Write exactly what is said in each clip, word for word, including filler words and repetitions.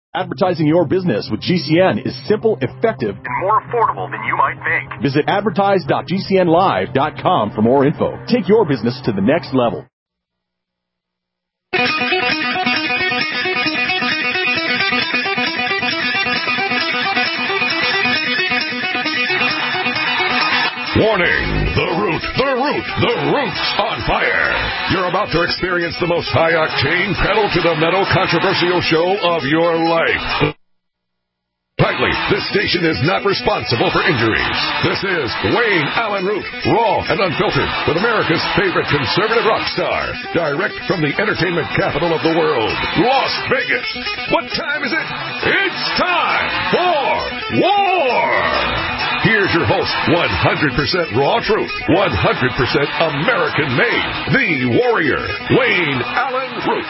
Advertising your business with G C N is simple, effective, and more affordable than you might think. Visit advertise dot g c n live dot com for more info. Take your business to the next level. Warning! The Root, the Root, the Root's on fire! You're about to experience the most high-octane, pedal-to-the-metal controversial show of your life. Tightly, this station is not responsible for injuries. This is Wayne Allen Root, raw and unfiltered, with America's favorite conservative rock star, direct from the entertainment capital of the world, Las Vegas. What time is it? It's time for war! Here's your host, one hundred percent raw truth, one hundred percent American-made, the warrior, Wayne Allen Root.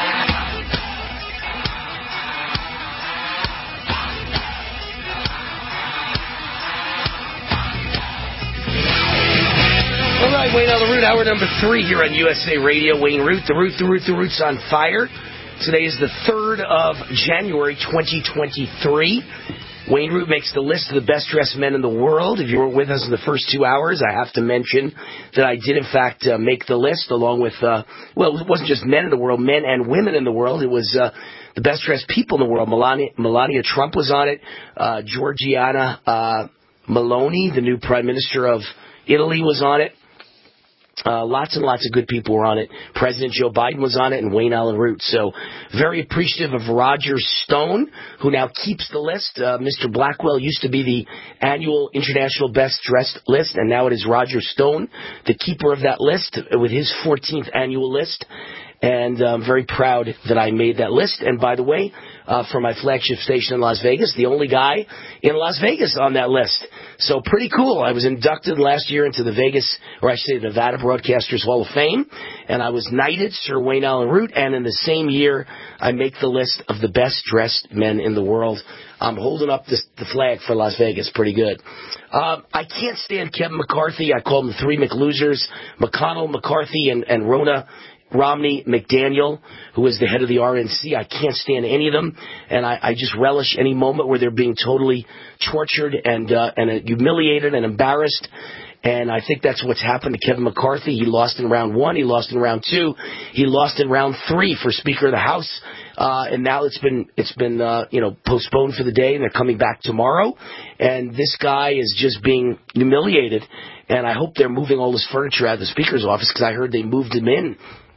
All right, Wayne Allen Root, hour number three here on U S A Radio. Wayne Root, the Root, the Root, the Root's on fire. Today is the third of January, twenty twenty-three. Wayne Root makes the list of the best-dressed men in the world. If you were with us in the first two hours, I have to mention that I did, in fact, uh, make the list along with, uh, well, it wasn't just men in the world, men and women in the world. It was uh, the best-dressed people in the world. Melania, Melania Trump was on it. Uh, Giorgiana uh, Meloni, the new prime minister of Italy, was on it. Uh, lots and lots of good people were on it. President Joe Biden was on it, and Wayne Allen Root. So very appreciative of Roger Stone, who now keeps the list. Uh, Mister Blackwell used to be the annual International Best Dressed list, and now it is Roger Stone, the keeper of that list, with his fourteenth annual list. And I'm very proud that I made that list. And by the way, uh, for my flagship station in Las Vegas, the only guy in Las Vegas on that list. So pretty cool. I was inducted last year into the Vegas, or I should say the Nevada Broadcasters Hall of Fame, and I was knighted Sir Wayne Allen Root, and in the same year, I make the list of the best-dressed men in the world. I'm holding up this, the flag for Las Vegas. Pretty good. Um, I can't stand Kevin McCarthy. I call him the three McLosers, McConnell, McCarthy, and, and Rona Romney McDaniel, who is the head of the R N C. I can't stand any of them, and I, I just relish any moment where they're being totally tortured and uh, and humiliated and embarrassed. And I think that's what's happened to Kevin McCarthy. He lost in round one. He lost in round two. He lost in round three for Speaker of the House. Uh, and now it's been it's been uh, you know postponed for the day, and they're coming back tomorrow. And this guy is just being humiliated. And I hope they're moving all his furniture out of the Speaker's office, because I heard they moved him in.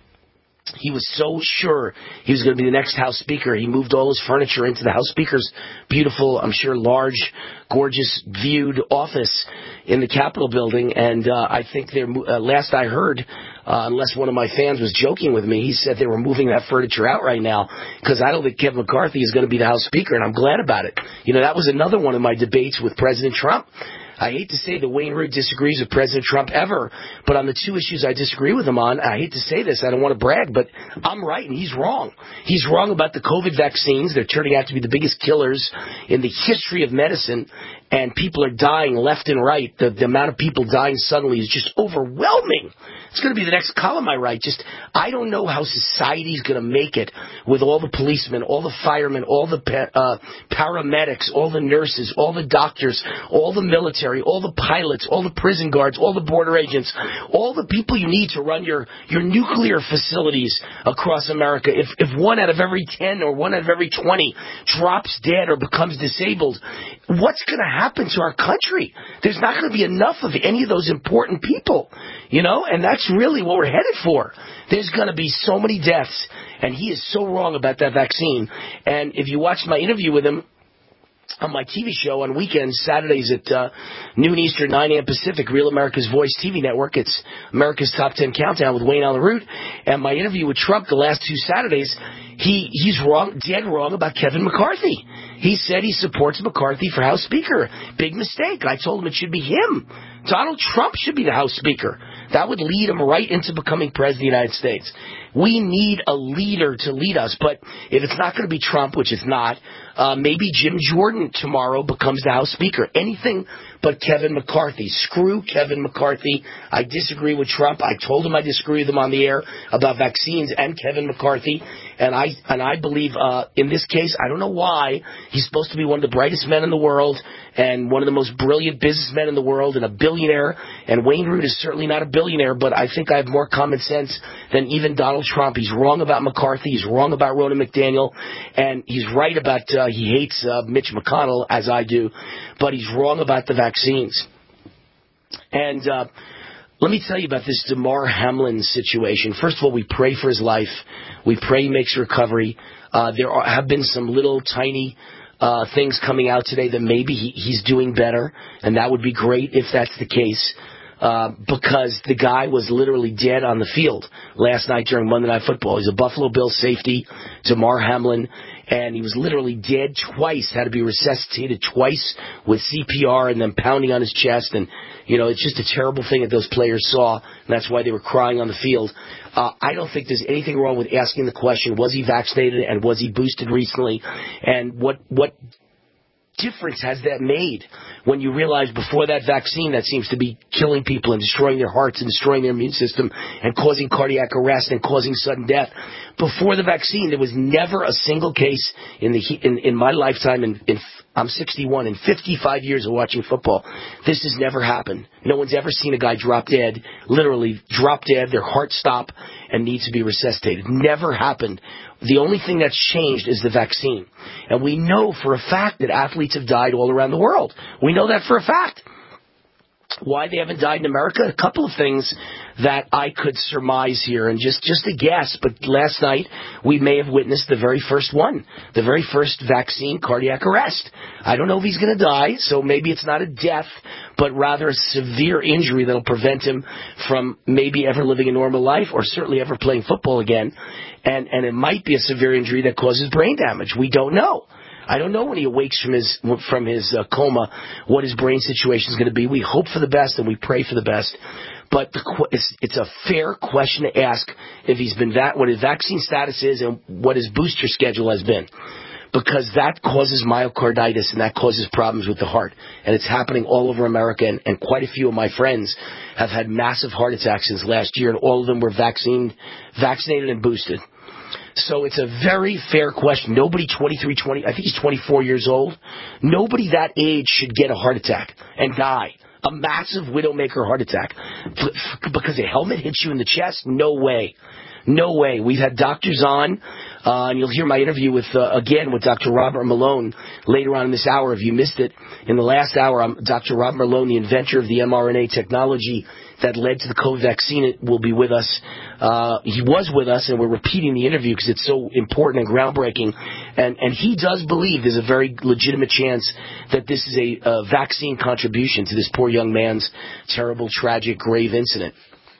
He was so sure he was going to be the next House Speaker. He moved all his furniture into the House Speaker's beautiful, I'm sure, large, gorgeous, viewed office in the Capitol building. And uh, I think they're, uh, last I heard, uh, unless one of my fans was joking with me, he said they were moving that furniture out right now, because I don't think Kevin McCarthy is going to be the House Speaker, and I'm glad about it. You know, that was another one of my debates with President Trump. I hate to say that Wayne Root disagrees with President Trump ever, but on the two issues I disagree with him on, I hate to say this, I don't want to brag, but I'm right and he's wrong. He's wrong about the COVID vaccines. They're turning out to be the biggest killers in the history of medicine, and people are dying left and right. The, the amount of people dying suddenly is just overwhelming. It's going to be the next column I write. Just, I don't know how society's going to make it with all the policemen, all the firemen, all the uh, paramedics, all the nurses, all the doctors, all the military, all the pilots, all the prison guards, all the border agents, all the people you need to run your, your nuclear facilities across America. If, if one out of every ten or one out of every twenty drops dead or becomes disabled, what's going to happen to our country? There's not going to be enough of any of those important people, you know, and that's really what we're headed for. There's going to be so many deaths, and he is so wrong about that vaccine. And if you watch my interview with him on my T V show on weekends, Saturdays at uh, noon Eastern, nine a.m. Pacific, Real America's Voice T V network. It's America's Top ten Countdown with Wayne Allen Root. And my interview with Trump the last two Saturdays, he he's wrong, dead wrong about Kevin McCarthy. He said he supports McCarthy for House Speaker. Big mistake. I told him it should be him. Donald Trump should be the House Speaker. That would lead him right into becoming President of the United States. We need a leader to lead us. But if it's not going to be Trump, which it's not, uh, maybe Jim Jordan tomorrow becomes the House Speaker. Anything but Kevin McCarthy. Screw Kevin McCarthy. I disagree with Trump. I told him I disagree with him on the air about vaccines and Kevin McCarthy. And I and I believe uh, in this case, I don't know why, he's supposed to be one of the brightest men in the world and one of the most brilliant businessmen in the world and a billionaire. And Wayne Root is certainly not a billionaire, but I think I have more common sense than even Donald Trump. He's wrong about McCarthy. He's wrong about Ronna McDaniel. And he's right about uh, he hates uh, Mitch McConnell, as I do. But he's wrong about the vaccines. And uh, let me tell you about this Damar Hamlin situation. First of all, we pray for his life. We pray he makes recovery. Uh, there are, have been some little tiny uh, things coming out today that maybe he, he's doing better, and that would be great if that's the case. Uh, because the guy was literally dead on the field last night during Monday Night Football. He's a Buffalo Bills safety, Damar Hamlin, and he was literally dead twice, had to be resuscitated twice with C P R and then pounding on his chest. And, you know, it's just a terrible thing that those players saw, and that's why they were crying on the field. Uh, I don't think there's anything wrong with asking the question, was he vaccinated and was he boosted recently? And what what difference has that made when you realize before that vaccine that seems to be killing people and destroying their hearts and destroying their immune system and causing cardiac arrest and causing sudden death? Before the vaccine, there was never a single case in the in, in my lifetime. In, in I'm sixty-one. In fifty-five years of watching football, this has never happened. No one's ever seen a guy drop dead, literally drop dead, their heart stop, and need to be resuscitated. Never happened. The only thing that's changed is the vaccine. And we know for a fact that athletes have died all around the world. We know that for a fact. Why they haven't died in America? A couple of things that I could surmise here, and just, just a guess, but last night we may have witnessed the very first one, the very first vaccine cardiac arrest. I don't know if he's going to die, so maybe it's not a death, but rather a severe injury that will prevent him from maybe ever living a normal life or certainly ever playing football again. And, and it might be a severe injury that causes brain damage. We don't know. I don't know when he awakes from his from his uh, coma what his brain situation is going to be. We hope for the best and we pray for the best. But the, it's, it's a fair question to ask if he's been va- what his vaccine status is and what his booster schedule has been. Because that causes myocarditis and that causes problems with the heart. And it's happening all over America. And, and quite a few of my friends have had massive heart attacks since last year, and all of them were vaccine, vaccinated and boosted. So it's a very fair question. Nobody twenty-three, twenty, I think he's twenty-four years old. Nobody that age should get a heart attack and die. A massive widowmaker heart attack. Because a helmet hits you in the chest? No way. No way. We've had doctors on, uh, and you'll hear my interview with, uh, again, with Doctor Robert Malone later on in this hour if you missed it. In the last hour, I'm, Doctor Robert Malone, the inventor of the mRNA technology that led to the COVID vaccine, will be with us. Uh, he was with us, and we're repeating the interview because it's so important and groundbreaking. And, and he does believe there's a very legitimate chance that this is a, a vaccine contribution to this poor young man's terrible, tragic, grave incident.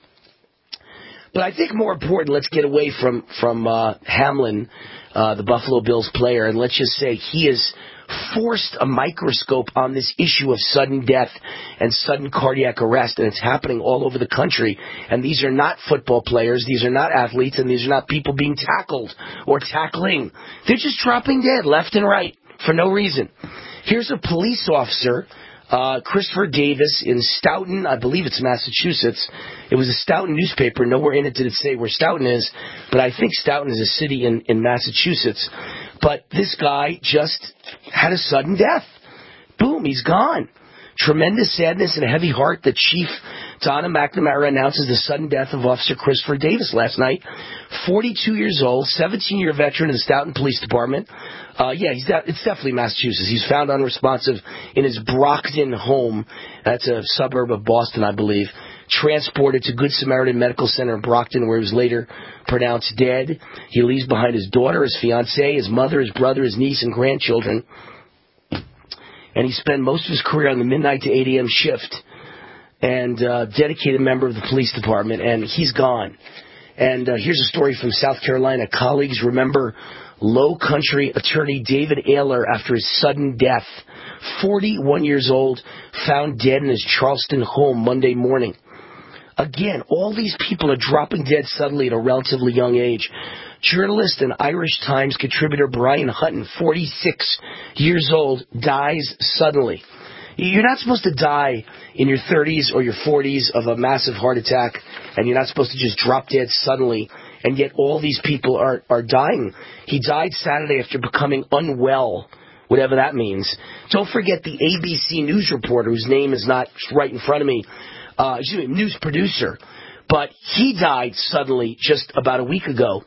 But I think more important, let's get away from, from uh, Hamlin, uh, the Buffalo Bills player, and let's just say he has forced a microscope on this issue of sudden death and sudden cardiac arrest, and it's happening all over the country. And these are not football players, these are not athletes, and these are not people being tackled or tackling. They're just dropping dead left and right for no reason. Here's a police officer, Uh, Christopher Davis in Stoughton, I believe it's Massachusetts. It was a Stoughton newspaper. Nowhere in it did it say where Stoughton is, but I think Stoughton is a city in, in Massachusetts. But this guy just had a sudden death. Boom, he's gone. Tremendous sadness and a heavy heart that Chief Donna McNamara announces the sudden death of Officer Christopher Davis last night. forty-two years old, seventeen-year veteran of the Stoughton Police Department. Uh, yeah, he's de- it's definitely Massachusetts. He's found unresponsive in his Brockton home. That's a suburb of Boston, I believe. Transported to Good Samaritan Medical Center in Brockton, where he was later pronounced dead. He leaves behind his daughter, his fiancée, his mother, his brother, his niece, and grandchildren. And he spent most of his career on the midnight to eight a.m. shift, and uh, dedicated member of the police department, and he's gone. And uh, here's a story from South Carolina. Colleagues remember Low Country attorney David Ayler after his sudden death. forty-one years old, found dead in his Charleston home Monday morning. Again, all these people are dropping dead suddenly at a relatively young age. Journalist and Irish Times contributor Brian Hutton, forty-six years old, dies suddenly. You're not supposed to die in your thirties or your forties of a massive heart attack, and you're not supposed to just drop dead suddenly, and yet all these people are, are dying. He died Saturday after becoming unwell, whatever that means. Don't forget the A B C News reporter, whose name is not right in front of me, uh, excuse me, news producer, but he died suddenly just about a week ago.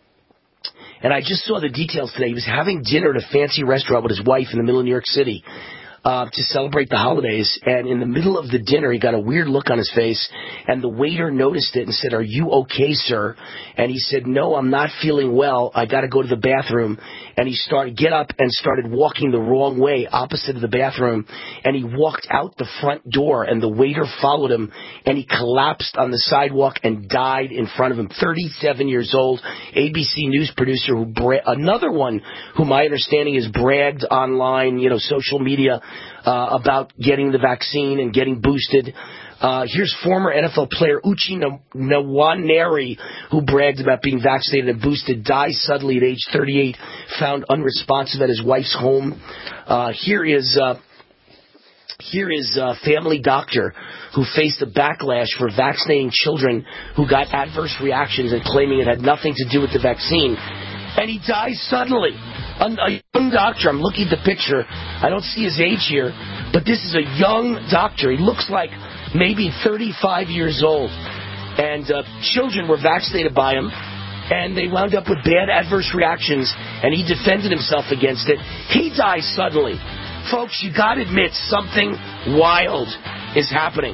And I just saw the details today. He was having dinner at a fancy restaurant with his wife in the middle of New York City uh, to celebrate the holidays. And in the middle of the dinner, he got a weird look on his face. And the waiter noticed it and said, "Are you okay, sir?" And he said, "No, I'm not feeling well. I got to go to the bathroom." And he started get up and started walking the wrong way, opposite of the bathroom. And he walked out the front door, and the waiter followed him, and he collapsed on the sidewalk and died in front of him. thirty-seven years old, A B C News producer, who bra- another one who my understanding is bragged online, you know, social media, uh, about getting the vaccine and getting boosted. Uh, here's former N F L player Uche Nwaneri, who bragged about being vaccinated and boosted, dies suddenly at age thirty-eight, found unresponsive at his wife's home. Uh, here is uh, here is a family doctor who faced a backlash for vaccinating children who got adverse reactions and claiming it had nothing to do with the vaccine. And he dies suddenly. A, a young doctor, I'm looking at the picture. I don't see his age here, but this is a young doctor. He looks like maybe thirty-five years old, and uh, children were vaccinated by him, and they wound up with bad adverse reactions, and he defended himself against it. He dies suddenly. Folks, you got to admit something wild is happening.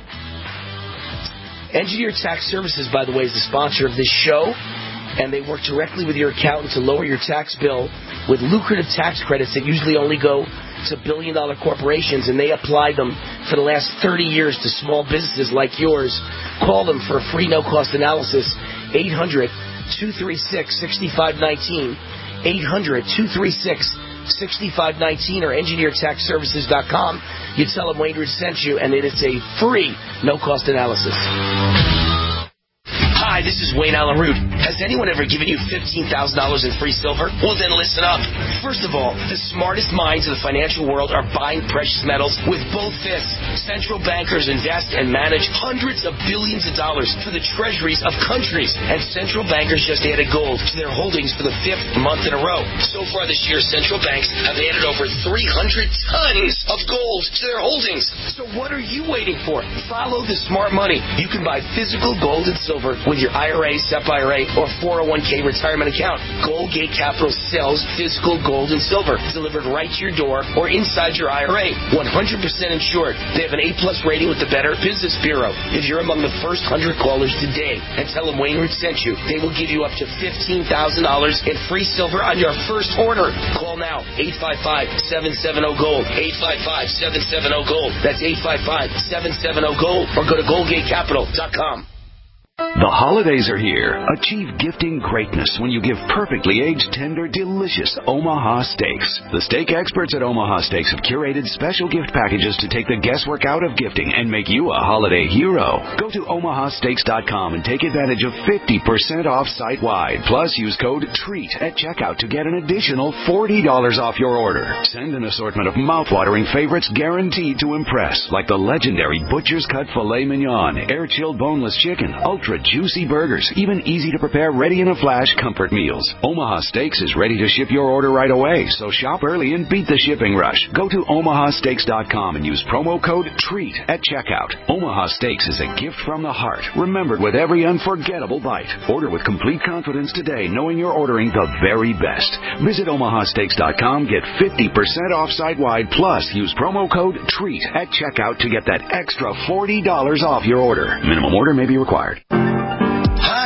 Engineer Tax Services, by the way, is the sponsor of this show, and they work directly with your accountant to lower your tax bill with lucrative tax credits that usually only go to billion-dollar corporations, and they apply them for the last thirty years to small businesses like yours. Call them for a free no-cost analysis, eight hundred, two three six, six five one nine, eight hundred, two three six, six five one nine, or engineer tax services dot com. You tell them Wayne Root sent you, and it is a free no-cost analysis. Hi, this is Wayne Allen Root. Has anyone ever given you fifteen thousand dollars in free silver? Well, then listen up. First of all, the smartest minds of the financial world are buying precious metals with both fists. Central bankers invest and manage hundreds of billions of dollars for the treasuries of countries. And central bankers just added gold to their holdings for the fifth month in a row. So far this year, central banks have added over three hundred tons of gold to their holdings. So what are you waiting for? Follow the smart money. You can buy physical gold and silver with your I R A, S E P I R A, or four oh one k retirement account. Goldgate Capital sells physical gold and silver delivered right to your door or inside your I R A. one hundred percent insured. They have an A-plus rating with the Better Business Bureau. If you're among the first one hundred callers today and tell them Wayne Root sent you, they will give you up to fifteen thousand dollars in free silver on your first order. Call now, eight five five, seven seven zero, GOLD, eight five five, seven seven zero, GOLD. That's eight five five, seven seven zero, GOLD, or go to goldgate capital dot com. The holidays are here. Achieve gifting greatness when you give perfectly aged, tender, delicious Omaha steaks. The steak experts at Omaha Steaks have curated special gift packages to take the guesswork out of gifting and make you a holiday hero. Go to omaha steaks dot com and take advantage of fifty percent off site-wide. Plus, use code TREAT at checkout to get an additional forty dollars off your order. Send an assortment of mouth-watering favorites guaranteed to impress, like the legendary Butcher's Cut Filet Mignon, air-chilled boneless chicken, ultra juicy burgers, even easy-to-prepare, ready-in-a-flash comfort meals. Omaha Steaks is ready to ship your order right away, so shop early and beat the shipping rush. Go to omaha steaks dot com and use promo code TREAT at checkout. Omaha Steaks is a gift from the heart, remembered with every unforgettable bite. Order with complete confidence today, knowing you're ordering the very best. Visit omaha steaks dot com, get fifty percent off site-wide, plus use promo code TREAT at checkout to get that extra forty dollars off your order. Minimum order may be required. Hi,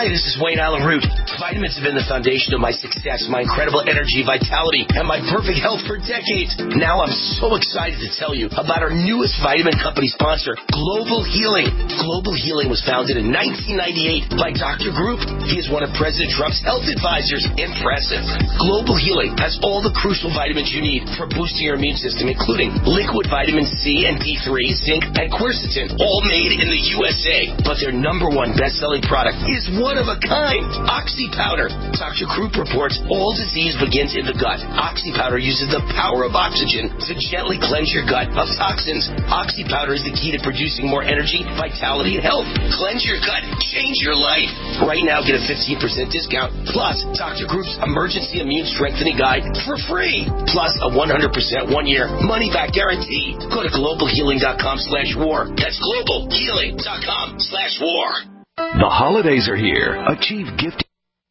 Hi, this is Wayne Allen Root. Vitamins have been the foundation of my success, my incredible energy, vitality, and my perfect health for decades. Now I'm so excited to tell you about our newest vitamin company sponsor, Global Healing. Global Healing was founded in nineteen ninety-eight by Doctor Group. He is one of President Trump's health advisors. Impressive. Global Healing has all the crucial vitamins you need for boosting your immune system, including liquid vitamin C and D three, zinc, and quercetin, all made in the U S A. But their number one best-selling product is one of a kind, Oxy Powder. Doctor Group reports all disease begins in the gut. Oxy Powder uses the power of oxygen to gently cleanse your gut of toxins. Oxy Powder is the key to producing more energy, vitality, and health. Cleanse your gut. Change your life. Right now, get a fifteen percent discount, plus Doctor Group's Emergency Immune Strengthening Guide for free, plus a one hundred percent one-year money-back guarantee. Go to global healing dot com slash war. That's global healing dot com slash war. The holidays are here. Achieve gifting.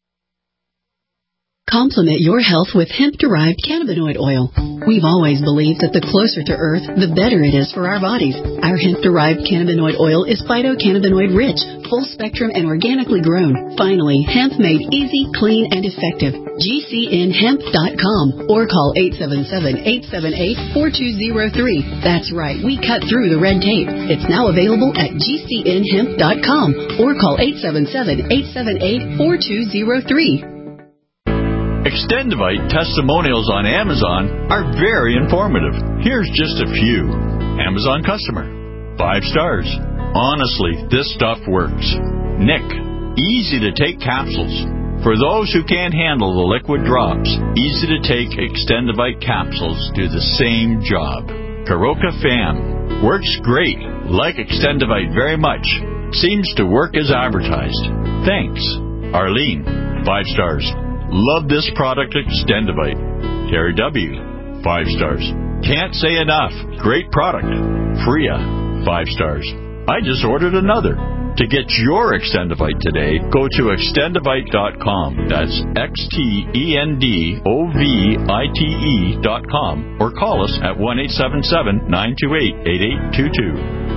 Complement your health with hemp-derived cannabinoid oil. We've always believed that the closer to Earth, the better it is for our bodies. Our hemp-derived cannabinoid oil is phytocannabinoid-rich, full-spectrum, and organically grown. Finally, hemp made easy, clean, and effective. G C N hemp dot com or call eight seven seven, eight seven eight, four two zero three. That's right, we cut through the red tape. It's now available at G C N hemp dot com or call eight seven seven, eight seven eight, four two zero three. Extendivite testimonials on Amazon are very informative. Here's just a few. Amazon customer. Five stars. Honestly, this stuff works. Nick. Easy to take capsules. For those who can't handle the liquid drops, easy to take Extendivite capsules do the same job. Karoka Fam. Works great. Like Extendivite very much. Seems to work as advertised. Thanks. Arlene. Five stars. Love this product, Extendivite. Terry W. Five stars. Can't say enough. Great product. Freya. Five stars. I just ordered another. To get your Extendivite today, go to extendivite dot com. That's X T E N D O V I T E dot com. Or call us at one eight seven seven, nine two eight, eight eight two two.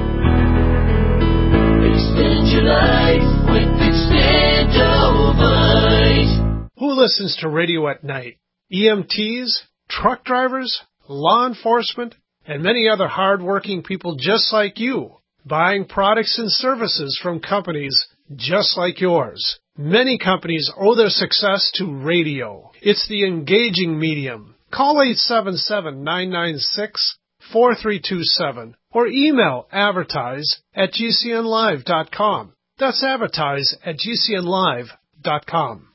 Extend your life with Extendivite. Who listens to radio at night? E M Ts, truck drivers, law enforcement, and many other hard-working people just like you, buying products and services from companies just like yours. Many companies owe their success to radio. It's the engaging medium. Call eight seven seven, nine nine six, four three two seven or email advertise at G C N live dot com. That's advertise at G C N live dot com.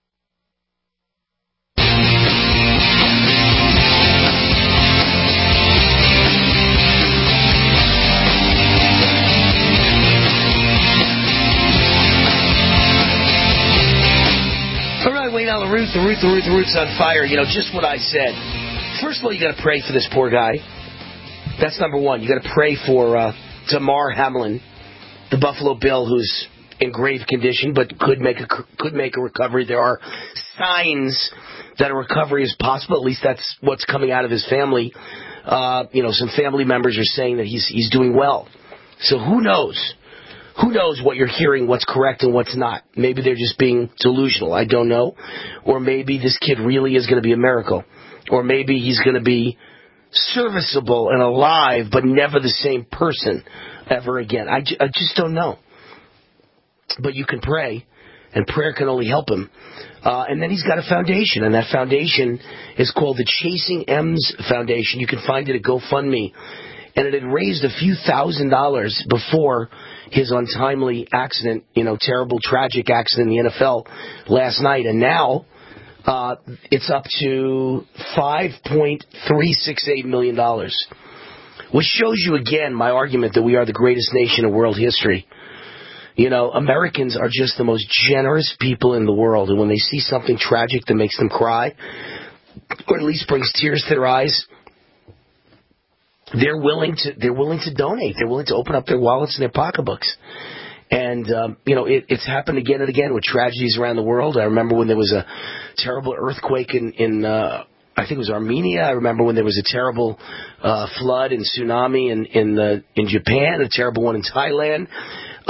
Wayne Allen Root, the Root, the Root, the Root's on fire. You know, just what I said. First of all, you got to pray for this poor guy. That's number one. You got to pray for uh, Damar Hamlin, the Buffalo Bill, who's in grave condition, but could make a could make a recovery. There are signs that a recovery is possible. At least that's what's coming out of his family. Uh, you know, some family members are saying that he's he's doing well. So who knows? Who knows what you're hearing, what's correct and what's not? Maybe they're just being delusional. I don't know. Or maybe this kid really is going to be a miracle. Or maybe he's going to be serviceable and alive, but never the same person ever again. I, j- I just don't know. But you can pray, and prayer can only help him. Uh, and then he's got a foundation, and that foundation is called the Chasing M's Foundation. You can find it at GoFundMe. And it had raised a few thousand dollars before his untimely accident, you know, terrible, tragic accident in the N F L last night. And now uh, it's up to five point three six eight million dollars, which shows you again my argument that we are the greatest nation in world history. You know, Americans are just the most generous people in the world. And when they see something tragic that makes them cry, or at least brings tears to their eyes, They're willing to. They're willing to donate. They're willing to open up their wallets and their pocketbooks. And um, you know, it, it's happened again and again with tragedies around the world. I remember when there was a terrible earthquake in, in uh, I think it was Armenia. I remember when there was a terrible uh, flood and tsunami in in, uh, in Japan. A terrible one in Thailand. Um,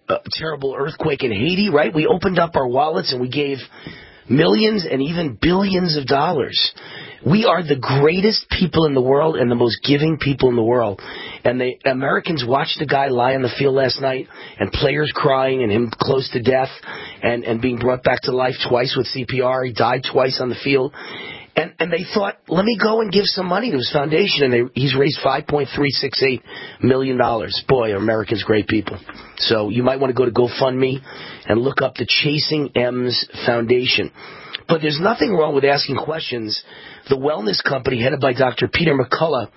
uh, terrible earthquake in Haiti, right? We opened up our wallets and we gave millions and even billions of dollars. We are the greatest people in the world and the most giving people in the world. And the Americans watched the guy lie on the field last night and players crying and him close to death and, and being brought back to life twice with C P R. He died twice on the field. And, and they thought, let me go and give some money to his foundation. And they, he's raised five point three six eight million dollars. Boy, are Americans great people. So you might want to go to GoFundMe and look up the Chasing M's Foundation. But there's nothing wrong with asking questions. The wellness company headed by Doctor Peter McCullough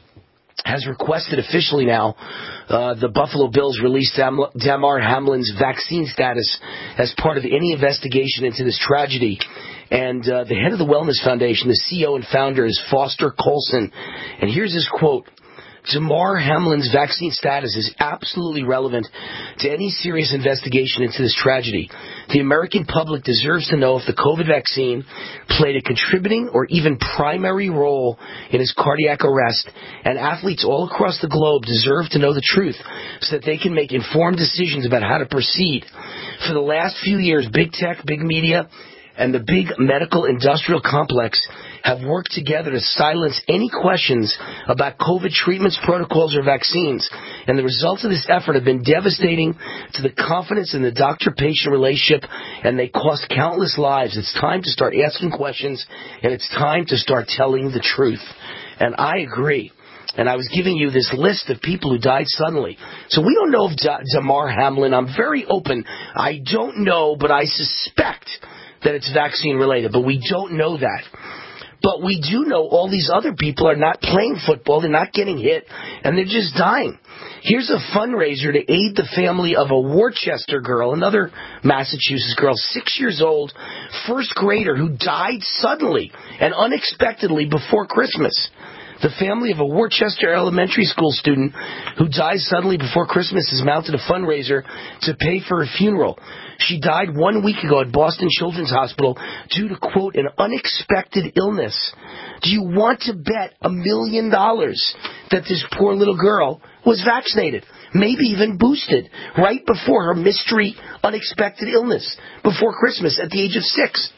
has requested officially now uh, the Buffalo Bills release Dam- Damar Hamlin's vaccine status as part of any investigation into this tragedy. And uh, the head of the Wellness Foundation, the C E O and founder, is Foster Colson. And here's his quote. Damar Hamlin's vaccine status is absolutely relevant to any serious investigation into this tragedy. The American public deserves to know if the COVID vaccine played a contributing or even primary role in his cardiac arrest, and athletes all across the globe deserve to know the truth so that they can make informed decisions about how to proceed. For the last few years, big tech, big media, and the big medical industrial complex have worked together to silence any questions about COVID treatments, protocols, or vaccines. And the results of this effort have been devastating to the confidence in the doctor-patient relationship, and they cost countless lives. It's time to start asking questions, and it's time to start telling the truth. And I agree. And I was giving you this list of people who died suddenly. So we don't know if D- Damar Hamlin, I'm very open. I don't know, but I suspect that it's vaccine-related, but we don't know that. But we do know all these other people are not playing football, they're not getting hit, and they're just dying. Here's a fundraiser to aid the family of a Worcester girl, another Massachusetts girl, six years old, first grader, who died suddenly and unexpectedly before Christmas. The family of a Worcester elementary school student who died suddenly before Christmas has mounted a fundraiser to pay for her funeral. She died one week ago at Boston Children's Hospital due to, quote, an unexpected illness. Do you want to bet a million dollars that this poor little girl was vaccinated, maybe even boosted, right before her mystery, unexpected illness, before Christmas at the age of six?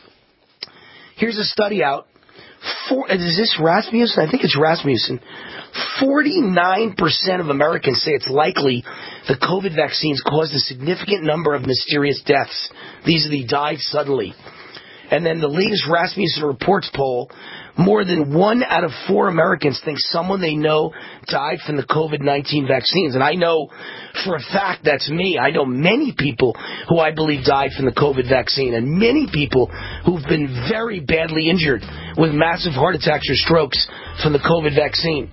Here's a study out. For, is this Rasmussen? I think it's Rasmussen. forty-nine percent of Americans say it's likely the COVID vaccines caused a significant number of mysterious deaths. These are the died suddenly. And then the latest Rasmussen Reports poll, more than one out of four Americans think someone they know died from the COVID nineteen vaccines. And I know for a fact that's me. I know many people who I believe died from the COVID vaccine, and many people who've been very badly injured with massive heart attacks or strokes from the COVID vaccine.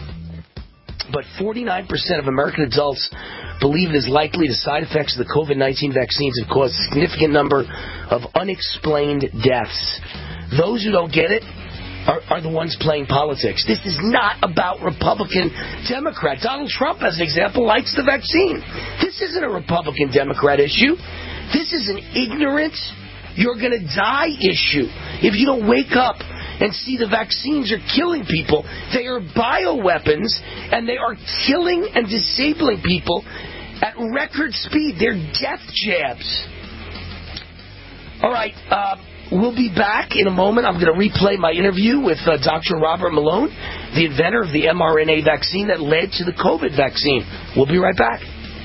But forty-nine percent of American adults believe it is likely the side effects of the COVID nineteen vaccines have caused a significant number of unexplained deaths. Those who don't get it are, are the ones playing politics. This is not about Republican, Democrat. Donald Trump, as an example, likes the vaccine. This isn't a Republican, Democrat issue. This is an ignorant, you're going to die issue. If you don't wake up and see the vaccines are killing people, they are bioweapons, and they are killing and disabling people at record speed. They're death jabs. All right, uh, we'll be back in a moment. I'm going to replay my interview with uh, Doctor Robert Malone, the inventor of the mRNA vaccine that led to the COVID vaccine. We'll be right back.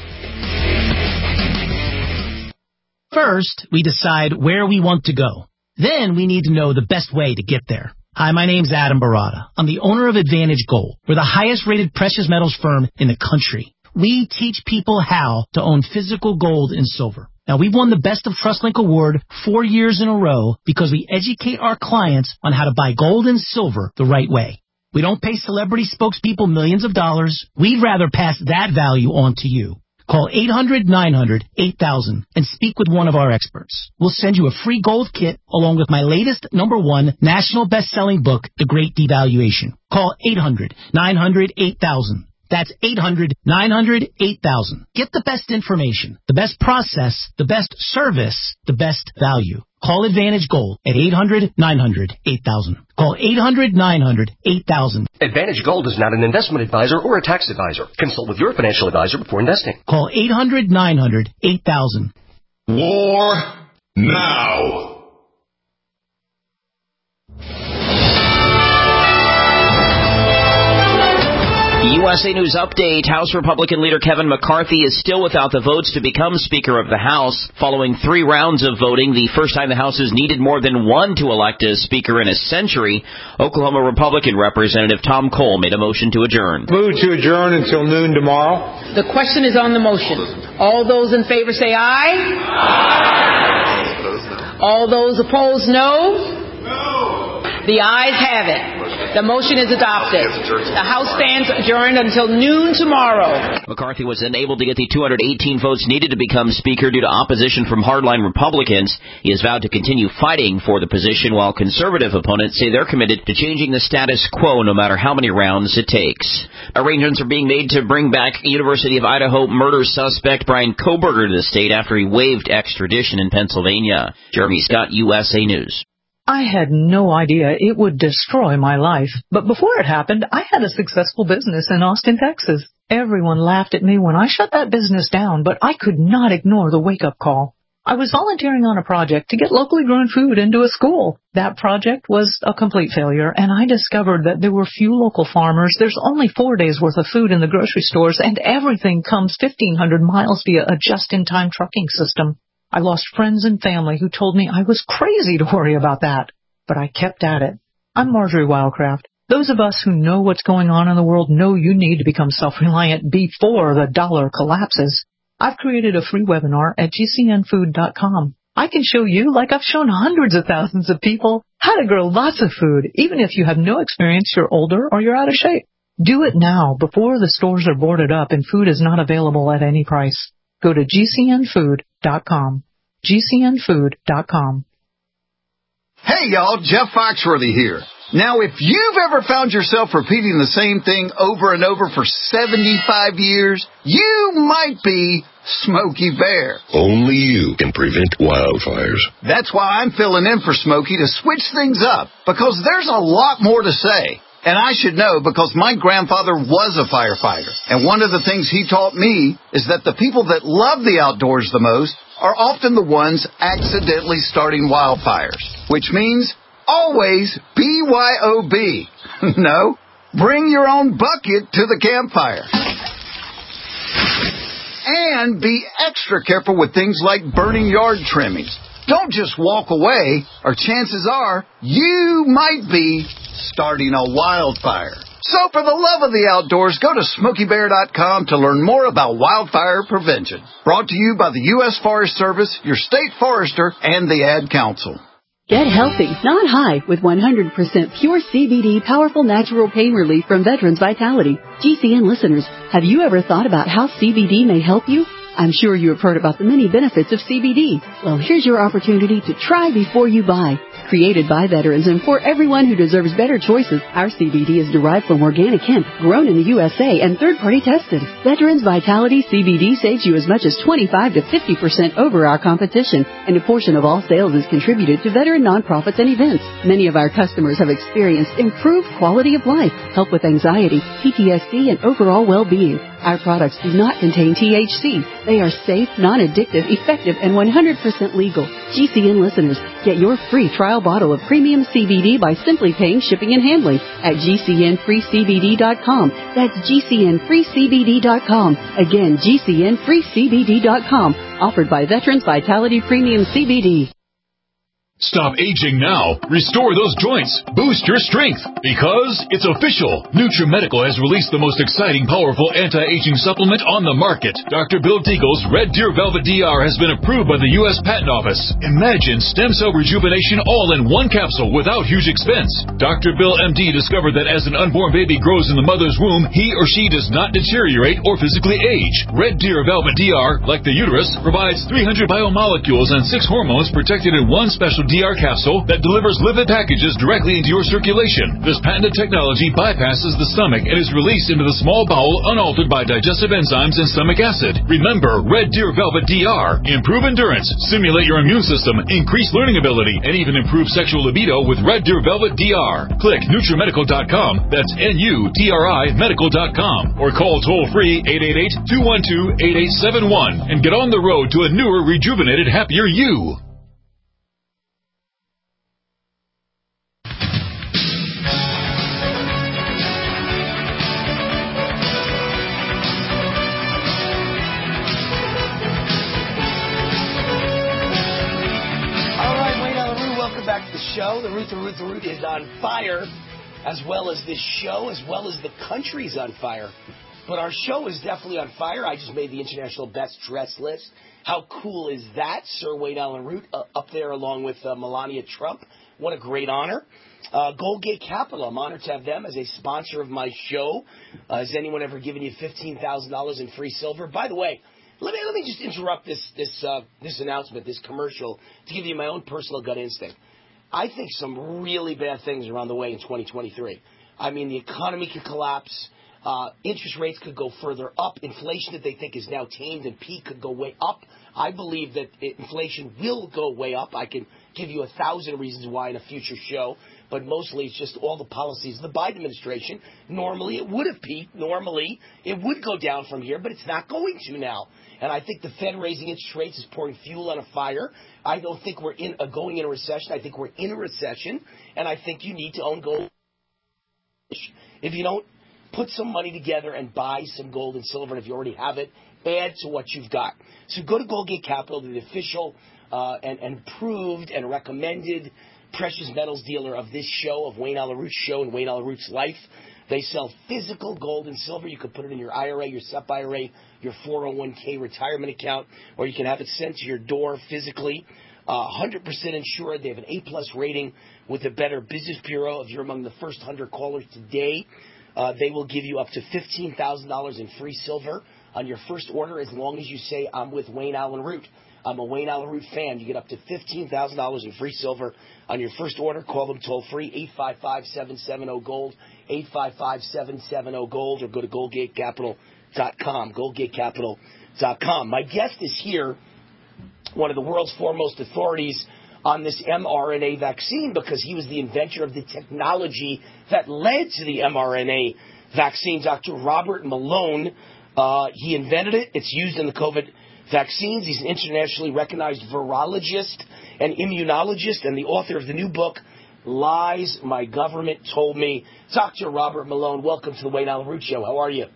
First, we decide where we want to go. Then we need to know the best way to get there. Hi, my name's Adam Barada. I'm the owner of Advantage Gold. We're the highest rated precious metals firm in the country. We teach people how to own physical gold and silver. Now, we've won the Best of TrustLink Award four years in a row because we educate our clients on how to buy gold and silver the right way. We don't pay celebrity spokespeople millions of dollars. We'd rather pass that value on to you. Call eight hundred, nine hundred, eight thousand and speak with one of our experts. We'll send you a free gold kit along with my latest number one national best-selling book, The Great Devaluation. Call eight hundred, nine hundred, eight thousand. That's eight hundred, nine hundred, eight thousand. Get the best information, the best process, the best service, the best value. Call Advantage Gold at eight hundred, nine hundred, eight thousand. Call eight hundred, nine hundred, eight thousand. Advantage Gold is not an investment advisor or a tax advisor. Consult with your financial advisor before investing. Call eight hundred, nine hundred, eight thousand. War now. U S A News Update. House Republican leader Kevin McCarthy is still without the votes to become Speaker of the House. Following three rounds of voting, the first time the House has needed more than one to elect a Speaker in a century, Oklahoma Republican Representative Tom Cole made a motion to adjourn. Move to adjourn until noon tomorrow. The question is on the motion. All those in favor say aye. Aye. All those opposed, no. No. The ayes have it. The motion is adopted. The House stands adjourned until noon tomorrow. McCarthy was unable to get the two hundred eighteen votes needed to become Speaker due to opposition from hardline Republicans. He has vowed to continue fighting for the position, while conservative opponents say they're committed to changing the status quo no matter how many rounds it takes. Arrangements are being made to bring back University of Idaho murder suspect Brian Kohberger to the state after he waived extradition in Pennsylvania. Jeremy Scott, U S A News. I had no idea it would destroy my life. But before it happened, I had a successful business in Austin, Texas. Everyone laughed at me when I shut that business down, but I could not ignore the wake-up call. I was volunteering on a project to get locally grown food into a school. That project was a complete failure, and I discovered that there were few local farmers. There's only four days' worth of food in the grocery stores, and everything comes fifteen hundred miles via a just-in-time trucking system. I lost friends and family who told me I was crazy to worry about that, but I kept at it. I'm Marjorie Wildcraft. Those of us who know what's going on in the world know you need to become self-reliant before the dollar collapses. I've created a free webinar at G C N food dot com. I can show you, like I've shown hundreds of thousands of people, how to grow lots of food, even if you have no experience, you're older, or you're out of shape. Do it now before the stores are boarded up and food is not available at any price. Go to G C N food dot com. G C N food dot com. Hey, y'all, Jeff Foxworthy here. Now, if you've ever found yourself repeating the same thing over and over for seventy-five years, you might be Smokey Bear. Only you can prevent wildfires. That's why I'm filling in for Smokey to switch things up, because there's a lot more to say. And I should know because my grandfather was a firefighter. And one of the things he taught me is that the people that love the outdoors the most are often the ones accidentally starting wildfires. Which means always B Y O B. No, bring your own bucket to the campfire. And be extra careful with things like burning yard trimmings. Don't just walk away, or chances are you might be starting a wildfire. So for the love of the outdoors, go to Smokey Bear dot com to learn more about wildfire prevention. Brought to you by the U S Forest Service, your state forester, and the Ad Council. Get healthy, not high, with one hundred percent pure C B D powerful natural pain relief from Veterans Vitality. G C N listeners, have you ever thought about how C B D may help you? I'm sure you have heard about the many benefits of C B D. Well, here's your opportunity to try before you buy. Created by veterans and for everyone who deserves better choices, our C B D is derived from organic hemp, grown in the U S A and third-party tested. Veterans Vitality C B D saves you as much as twenty-five to fifty percent over our competition, and a portion of all sales is contributed to veteran nonprofits and events. Many of our customers have experienced improved quality of life, help with anxiety, P T S D, and overall well-being. Our products do not contain T H C. They are safe, non-addictive, effective, and one hundred percent legal. G C N listeners, get your free trial bottle of premium C B D by simply paying shipping and handling at G C N free C B D dot com. That's G C N free C B D dot com. Again, G C N free C B D dot com. Offered by Veterans Vitality Premium C B D. Stop aging now. Restore those joints. Boost your strength. Because it's official. NutriMedical has released the most exciting, powerful anti-aging supplement on the market. Doctor Bill Deagle's Red Deer Velvet D R has been approved by the U S Patent Office. Imagine stem cell rejuvenation all in one capsule without huge expense. Doctor Bill M D discovered that as an unborn baby grows in the mother's womb, he or she does not deteriorate or physically age. Red Deer Velvet D R, like the uterus, provides three hundred biomolecules and six hormones protected in one special Velvet D R capsule that delivers lipid packages directly into your circulation. This patented technology bypasses the stomach and is released into the small bowel unaltered by digestive enzymes and stomach acid. Remember, Red Deer Velvet D R. Improve endurance, stimulate your immune system, increase learning ability, and even improve sexual libido with Red Deer Velvet D R. Click NutriMedical dot com, that's N U T R I medical dot com, or call toll-free eight eight eight, two one two, eight eight seven one and get on the road to a newer, rejuvenated, happier you. Back to the show. The Root, the Root, the Root is on fire, as well as this show, as well as the country's on fire. But our show is definitely on fire. I just made the International Best Dress list. How cool is that? Sir Wayne Allen Root uh, up there along with uh, Melania Trump. What a great honor. Uh, Goldgate Capital, I'm honored to have them as a sponsor of my show. Uh, has anyone ever given you fifteen thousand dollars in free silver? By the way, let me let me just interrupt this this uh, this announcement, this commercial, to give you my own personal gut instinct. I think some really bad things are on the way in twenty twenty-three. I mean, the economy could collapse. Uh, interest rates could go further up. Inflation that they think is now tamed and peaked could go way up. I believe that it, inflation will go way up. I can give you a thousand reasons why in a future show, but mostly it's just all the policies of the Biden administration. Normally it would have peaked. Normally it would go down from here, but it's not going to now. And I think the Fed raising interest rates is pouring fuel on a fire. I don't think we're in a, going in a recession. I think we're in a recession, and I think you need to own gold. If you don't, put some money together and buy some gold and silver, and if you already have it, add to what you've got. So go to Goldgate Capital, the official uh, and, and approved and recommended precious metals dealer of this show, of Wayne Allen Root's show and Wayne Allen Root's life. They sell physical gold and silver. You can put it in your I R A, your S E P I R A, your four oh one k retirement account, or you can have it sent to your door physically. Uh, one hundred percent insured. They have an A-plus rating with the Better Business Bureau. If you're among the first one hundred callers today, uh, they will give you up to fifteen thousand dollars in free silver on your first order as long as you say, I'm with Wayne Allen Root. I'm a Wayne Allen Root fan. You get up to fifteen thousand dollars in free silver on your first order. Call them toll-free, eight five five, seven seven zero, GOLD, eight five five, seven seven zero, GOLD, or go to goldgate capital dot com, goldgate capital dot com. My guest is here, one of the world's foremost authorities on this mRNA vaccine, because he was the inventor of the technology that led to the mRNA vaccine, Doctor Robert Malone. Uh, he invented it. It's used in the COVID vaccines. He's an internationally recognized virologist and immunologist and the author of the new book, Lies My Government Told Me. Doctor Robert Malone, welcome to the Wayne Allen Root Show. How are you?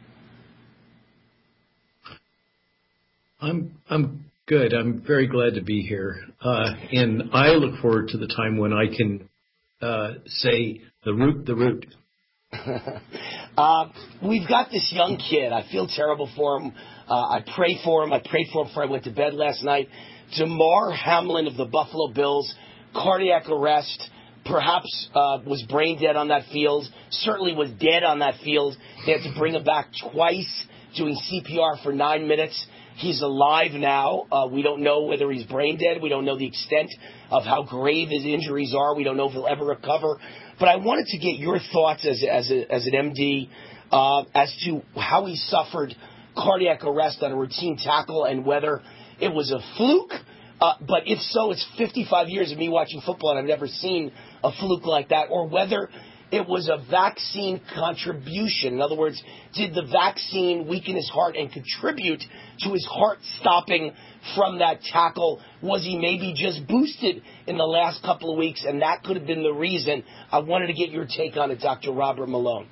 I'm I'm good. I'm very glad to be here. Uh, and I look forward to the time when I can uh, say the root, the root. uh, we've got this young kid. I feel terrible for him. Uh, I pray for him. I prayed for him before I went to bed last night. Damar Hamlin of the Buffalo Bills, cardiac arrest, perhaps uh, was brain dead on that field, certainly was dead on that field. They had to bring him back twice, doing C P R for nine minutes. He's alive now. Uh, we don't know whether he's brain dead. We don't know the extent of how grave his injuries are. We don't know if he'll ever recover. But I wanted to get your thoughts as, as, a, as an M D uh, as to how he suffered cardiac arrest on a routine tackle and whether it was a fluke. Uh, but if so, it's fifty-five years of me watching football and I've never seen a fluke like that, or whether it was a vaccine contribution. In other words, did the vaccine weaken his heart and contribute to his heart stopping from that tackle? Was he maybe just boosted in the last couple of weeks, and that could have been the reason? I wanted to get your take on it, Doctor Robert Malone.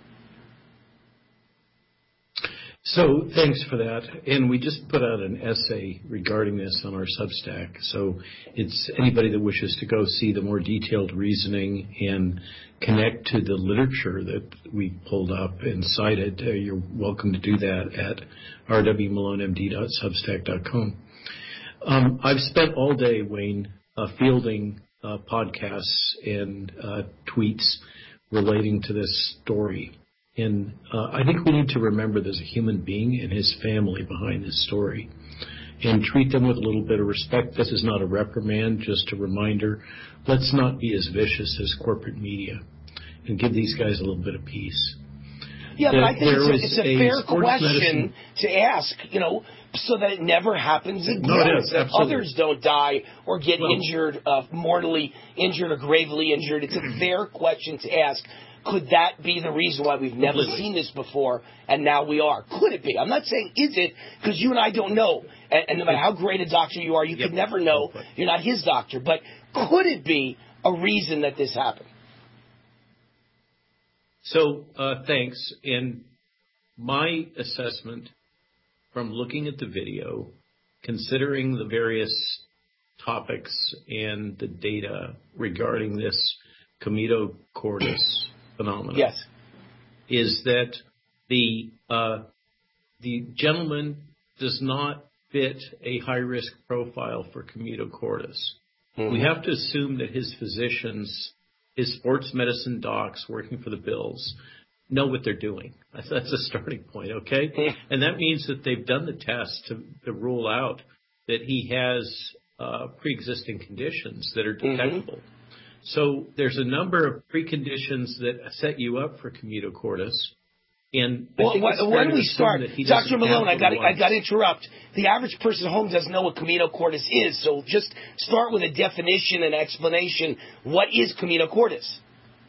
So thanks for that. And we just put out an essay regarding this on our Substack. So it's anybody that wishes to go see the more detailed reasoning and connect to the literature that we pulled up and cited, uh, you're welcome to do that at r w malone m d dot substack dot com. Um, I've spent all day, Wayne, uh, fielding uh, podcasts and uh, tweets relating to this story. And uh, I think we need to remember there's a human being and his family behind this story. and treat them with a little bit of respect. This is not a reprimand, just a reminder. Let's not be as vicious as corporate media and give these guys a little bit of peace. Yeah, but I think There it's a, it's a is fair a sports question medicine- to ask, you know, so that it never happens again. No, it is, that absolutely. others don't die or get Well- injured, uh, mortally injured or gravely injured. It's a fair question to ask. Could that be the reason why we've never Completely. seen this before, and now we are? Could it be? I'm not saying is it, because you and I don't know. And, and no matter how great a doctor you are, you Yep. could never know. You're not his doctor. But could it be a reason that this happened? So, uh, thanks. And my assessment from looking at the video, considering the various topics and the data regarding this comedo cordis phenomenon, Yes. is that the uh, the gentleman does not fit a high-risk profile for comedo cordis. Mm-hmm. We have to assume that his physicians, his sports medicine docs working for the Bills, know what they're doing. That's, that's a starting point, okay? And that means that they've done the test to, to rule out that he has uh, pre-existing conditions that are detectable. Mm-hmm. So there's a number of preconditions that set you up for comedo cordis. And I Well, think why, it's fair why to don't we assume start? that he Doctor doesn't Malone, have I got what I he got to wants. interrupt. The average person at home doesn't know what comedo cordis is, so just start with a definition and explanation. What is comedo cordis?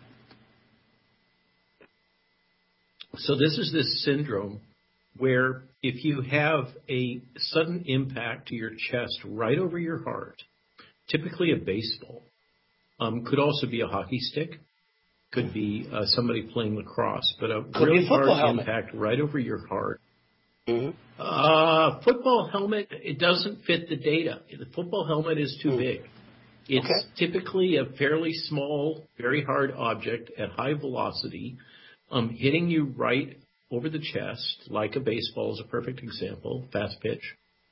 So this is this syndrome where if you have a sudden impact to your chest right over your heart, typically a baseball, um, could also be a hockey stick, could be uh, somebody playing lacrosse, but a Could really be a football hard helmet. impact right over your heart. Mm-hmm. Uh, football helmet, it doesn't fit the data. The football helmet is too Mm. big. It's Okay. typically a fairly small, very hard object at high velocity, um, hitting you right over the chest, like a baseball is a perfect example, fast pitch.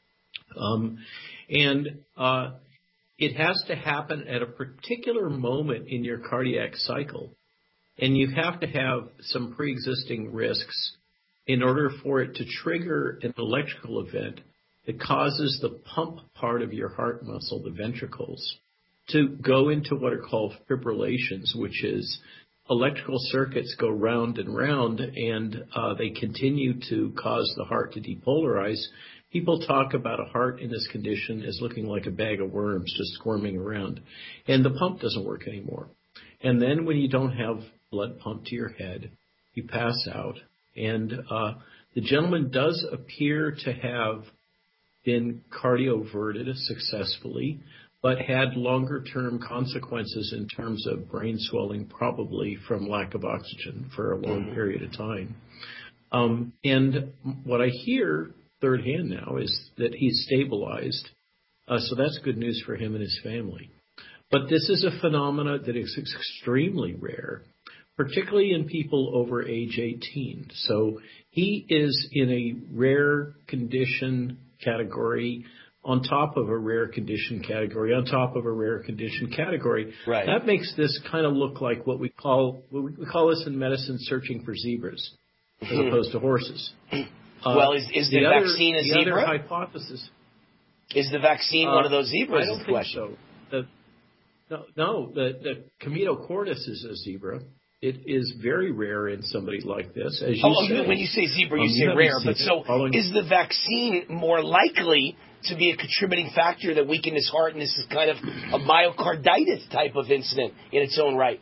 Um, and uh, it has to happen at a particular moment in your cardiac cycle. And you have to have some pre-existing risks in order for it to trigger an electrical event that causes the pump part of your heart muscle, the ventricles, to go into what are called fibrillations, which is electrical circuits go round and round, and uh, they continue to cause the heart to depolarize. People talk about a heart in this condition as looking like a bag of worms just squirming around, and the pump doesn't work anymore. And then when you don't have blood pumped to your head, you pass out. And uh, the gentleman does appear to have been cardioverted successfully, but had longer-term consequences in terms of brain swelling, probably from lack of oxygen for a long mm-hmm. period of time. Um, and what I hear third hand now is that he's stabilized. Uh, so that's good news for him and his family. But this is a phenomena that is extremely rare, particularly in people over age eighteen. So he is in a rare condition category on top of a rare condition category, on top of a rare condition category. Right. That makes this kind of look like what we call, what we call this in medicine, searching for zebras, as opposed to horses. Uh, well, is, is the, the vaccine other, a the zebra? other hypothesis. Is the vaccine uh, one of those zebras? I don't is the think question. so. The, no, no, the, the comedo cordis is a zebra. It is very rare in somebody like this. As you oh, say, when you say zebra, you um, say you rare. But seen so following- is the vaccine more likely to be a contributing factor that weakened his heart, and this is kind of a myocarditis type of incident in its own right?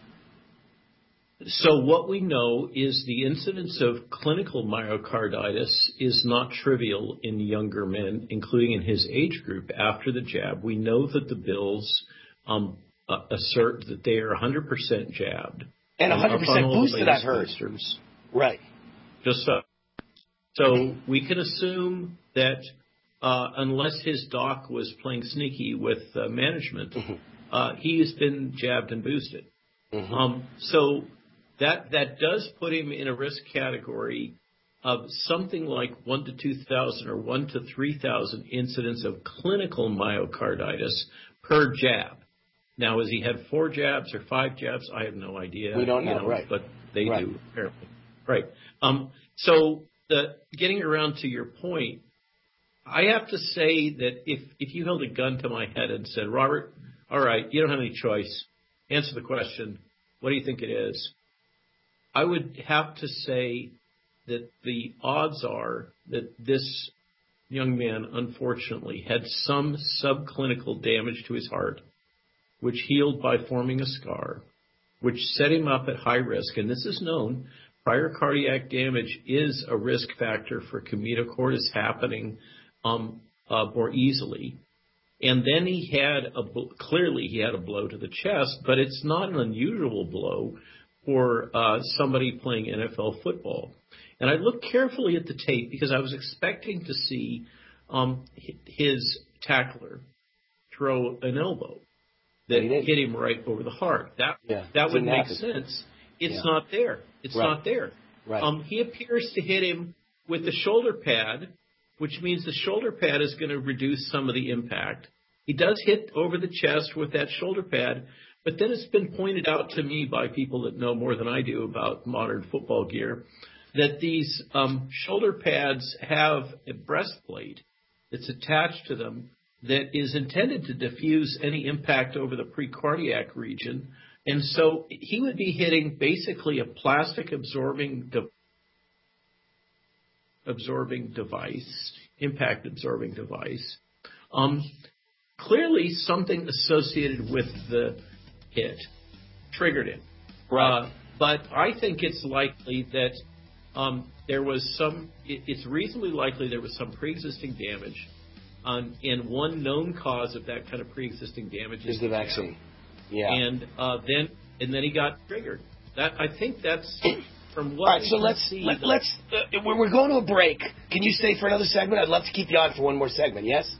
So what we know is the incidence of clinical myocarditis is not trivial in younger men, including in his age group after the jab. We know that the Bills um, uh, assert that they are one hundred percent jabbed. And one hundred percent boosted, I've heard. Boosters. Right. Just so. So we can assume that uh, unless his doc was playing sneaky with uh, management, mm-hmm. uh, he has been jabbed and boosted. Mm-hmm. Um, so that that does put him in a risk category of something like one to two thousand or one to three thousand incidents of clinical myocarditis per jab. Now, has he had four jabs or five jabs? I have no idea. We don't know, you know right? But they right. do apparently, right? Um, so the getting around to your point. I have to say that if, if you held a gun to my head and said, Robert, all right, you don't have any choice. Answer the question. What do you think it is? I would have to say that the odds are that this young man, unfortunately, had some subclinical damage to his heart, which healed by forming a scar, which set him up at high risk. And this is known. Prior cardiac damage is a risk factor for comedocordis happening um, uh, more easily. And then he had a, clearly he had a blow to the chest, but it's not an unusual blow for uh, somebody playing N F L football. And I looked carefully at the tape because I was expecting to see um, his tackler throw an elbow that hit him right over the heart. That yeah, that would make happen. sense. It's yeah. not there. It's right. not there. Right. Um, he appears to hit him with the shoulder pad, which means the shoulder pad is going to reduce some of the impact. He does hit over the chest with that shoulder pad, but then it's been pointed out to me by people that know more than I do about modern football gear that these um, shoulder pads have a breastplate that's attached to them that is intended to diffuse any impact over the precardiac region. And so he would be hitting basically a plastic absorbing de- absorbing device, impact absorbing device. Um, clearly something associated with the hit triggered it. Right. Uh, but I think it's likely that um, there was some, it, it's reasonably likely there was some pre-existing damage. Um, and one known cause of that kind of pre-existing damage is, is the vaccine. Yeah. And uh, then and then he got triggered. That I think that's from what. All right, so let's see. Let, let's. Uh, we're going to a break. Can you stay for another segment? I'd love to keep you on for one more segment. Yes.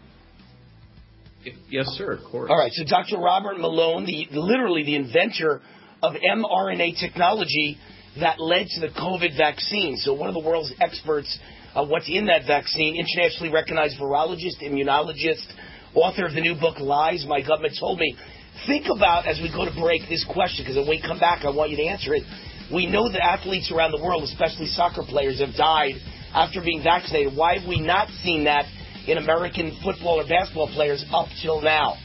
Yes, sir. Of course. All right. So Doctor Robert Malone, the literally the inventor of mRNA technology that led to the COVID vaccine. So one of the world's experts on what's in that vaccine, internationally recognized virologist, immunologist, author of the new book Lies My Government Told Me. Think about, as we go to break, this question, because when we come back, I want you to answer it. We know that athletes around the world, especially soccer players, have died after being vaccinated. Why have we not seen that in American football or basketball players up till now?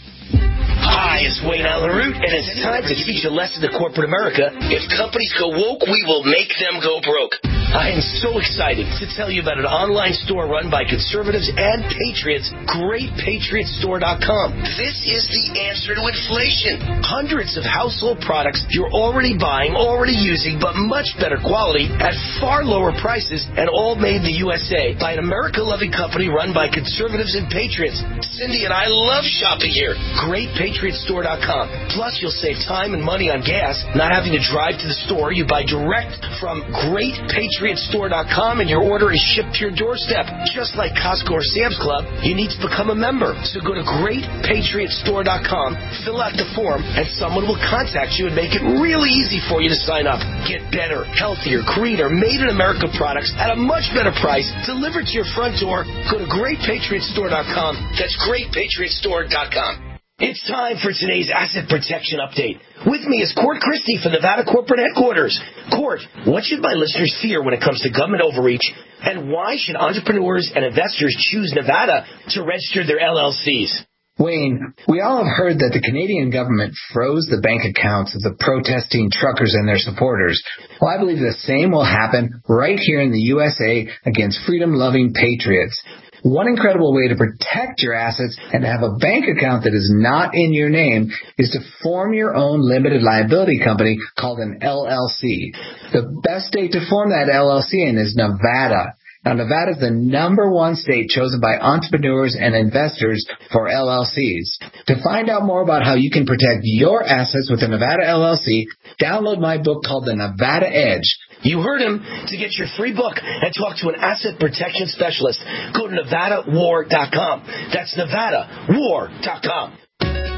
Hi, it's Wayne Allen Root, and it's time to teach a lesson to corporate America. If companies go woke, we will make them go broke. I am so excited to tell you about an online store run by conservatives and patriots, great patriot store dot com. This is the answer to inflation. Hundreds of household products you're already buying, already using, but much better quality at far lower prices, and all made in the U S A by an America-loving company run by conservatives and patriots. Cindy and I love shopping here. great patriot store dot com. Plus, you'll save time and money on gas, not having to drive to the store. You buy direct from great patriot store dot com, and your order is shipped to your doorstep. Just like Costco or Sam's Club, you need to become a member. So go to great patriot store dot com, fill out the form, and someone will contact you and make it really easy for you to sign up. Get better, healthier, greener, made-in-America products at a much better price delivered to your front door. Go to great patriot store dot com. That's great patriot store dot com. It's time for today's Asset Protection Update. With me is Court Christie from Nevada Corporate Headquarters. Court, what should my listeners fear when it comes to government overreach, and why should entrepreneurs and investors choose Nevada to register their L L Cs? Wayne, we all have heard that the Canadian government froze the bank accounts of the protesting truckers and their supporters. Well, I believe the same will happen right here in the U S A against freedom-loving patriots. One incredible way to protect your assets and to have a bank account that is not in your name is to form your own limited liability company called an L L C. The best state to form that L L C in is Nevada. Now, Nevada is the number one state chosen by entrepreneurs and investors for L L Cs. To find out more about how you can protect your assets with a Nevada L L C, download my book called The Nevada Edge. You heard him. To get your free book and talk to an asset protection specialist, go to Nevada War dot com. That's Nevada War dot com.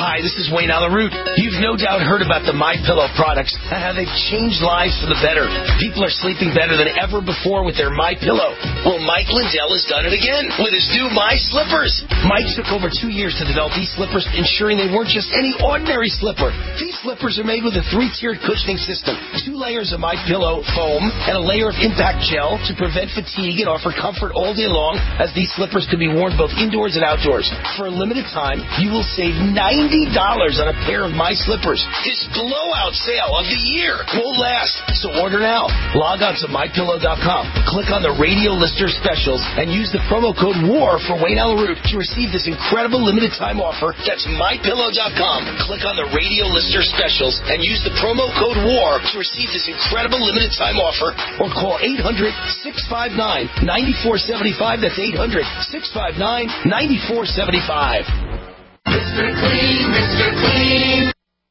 Hi, this is Wayne Allyn Root. You've no doubt heard about the MyPillow products and how they've changed lives for the better. People are sleeping better than ever before with their MyPillow. Well, Mike Lindell has done it again with his new My Slippers. Mike took over two years to develop these slippers, ensuring they weren't just any ordinary slipper. These slippers are made with a three-tiered cushioning system, two layers of MyPillow foam, and a layer of impact gel to prevent fatigue and offer comfort all day long, as these slippers can be worn both indoors and outdoors. For a limited time, you will save ninety dollars on a pair of My Slippers. This blowout sale of the year won't last, so order now. Log on to my pillow dot com, click on the radio lister specials, and use the promo code WAR for Wayne Allyn Root to receive this incredible limited time offer. That's my pillow dot com. Click on the radio lister specials and use the promo code WAR to receive this incredible limited time offer, or call eight hundred, six five nine, nine four seven five. That's eight hundred, six five nine, nine four seven five. Mister Clean, Mister Clean.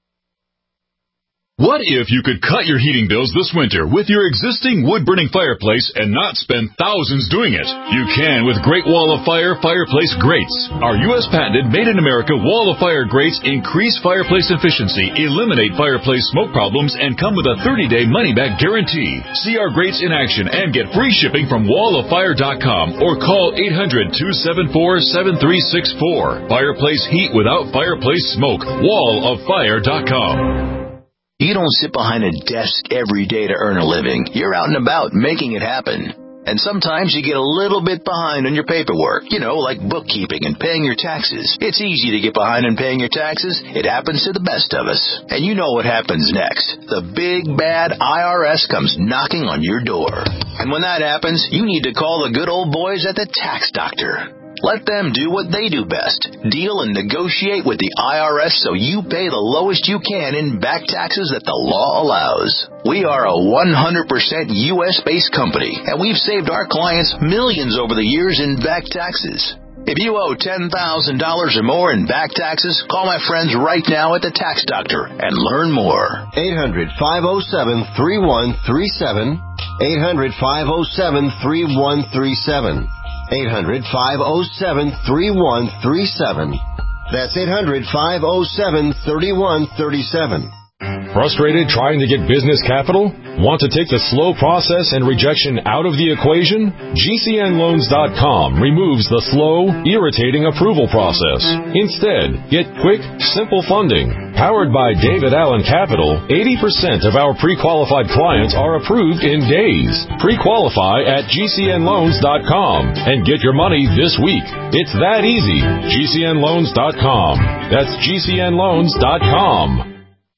What if you could cut your heating bills this winter with your existing wood-burning fireplace and not spend thousands doing it? You can with Great Wall of Fire fireplace grates. Our U S patented made-in-America Wall of Fire grates increase fireplace efficiency, eliminate fireplace smoke problems, and come with a thirty-day money-back guarantee. See our grates in action and get free shipping from wall of fire dot com or call eight hundred, two seven four, seven three six four. Fireplace heat without fireplace smoke. wall of fire dot com. You don't sit behind a desk every day to earn a living. You're out and about making it happen. And sometimes you get a little bit behind on your paperwork, you know, like bookkeeping and paying your taxes. It's easy to get behind on paying your taxes. It happens to the best of us. And you know what happens next. The big, bad I R S comes knocking on your door. And when that happens, you need to call the good old boys at the Tax Doctor. Let them do what they do best. Deal and negotiate with the I R S so you pay the lowest you can in back taxes that the law allows. We are a one hundred percent U S-based company, and we've saved our clients millions over the years in back taxes. If you owe ten thousand dollars or more in back taxes, call my friends right now at the Tax Doctor and learn more. eight hundred, five oh seven, three one three seven. eight hundred, five oh seven, three one three seven. eight hundred, five oh seven, three one three seven. That's eight hundred, five oh seven, three one three seven. Frustrated trying to get business capital? Want to take the slow process and rejection out of the equation? G C N loans dot com removes the slow, irritating approval process. Instead, get quick, simple funding. Powered by David Allen Capital, eighty percent of our pre-qualified clients are approved in days. Pre-qualify at G C N loans dot com and get your money this week. It's that easy. G C N loans dot com. That's G C N loans dot com.